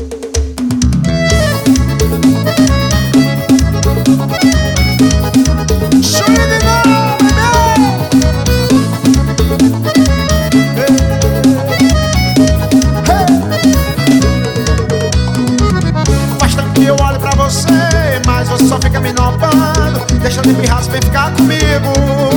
Eu olho pra você, mas você só fica me nopando. Deixa de pirraça, vem ficar comigo.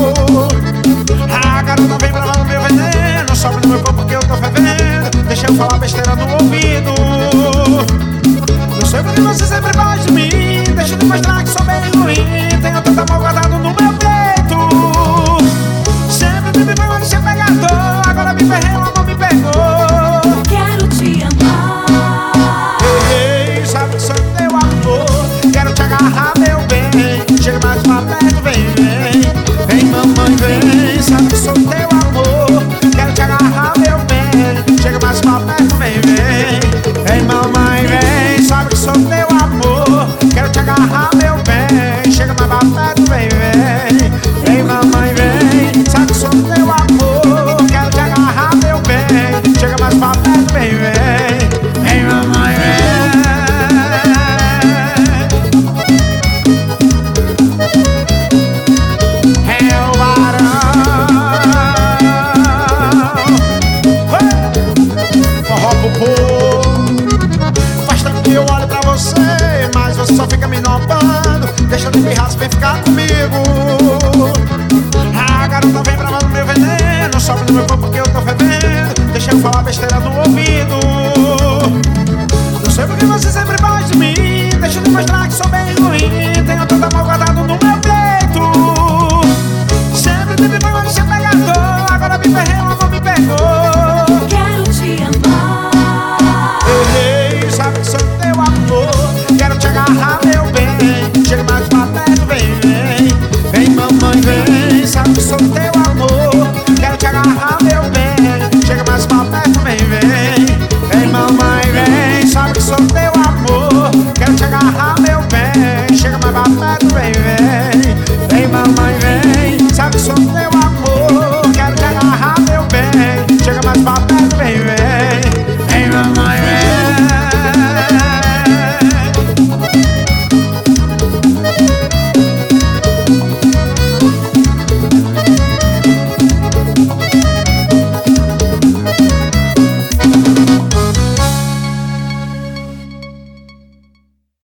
A garota vem pra lá no meu veneno, sobe no meu corpo porque eu tô fervendo. Deixa eu falar besteira no ouvido. Não sei porque você sempre gosta de mim. Deixa eu te mostrar que sou bem ruim. Tenho tanto amor guardado no meu peito. Sempre me pegou de ser pegador. Agora me ferrei, o amor me pegou. Quero te amar. Ei, sabe que sou teu amor. Quero te agarrar, meu bem. Chega mais pra perto, vem, vem. Vem, mamãe, vem. Sabe que sou teu amor. Quero te agarrar, meu bem. Chega mais pra perto, vem, vem. Vem, mamãe, vem. Sabe que sou teu amor. Quero te agarrar, meu bem. Chega mais pra perto, vem, vem. Vem, mamãe, vem. Sabe que sou teu amor. Quero te agarrar, meu bem. Chega mais pra perto, vem, vem. Vem, mamãe, vem. Faz tempo que eu olho pra você, mas você só fica me nopando. Deixa de pirraça, vem ficar comigo.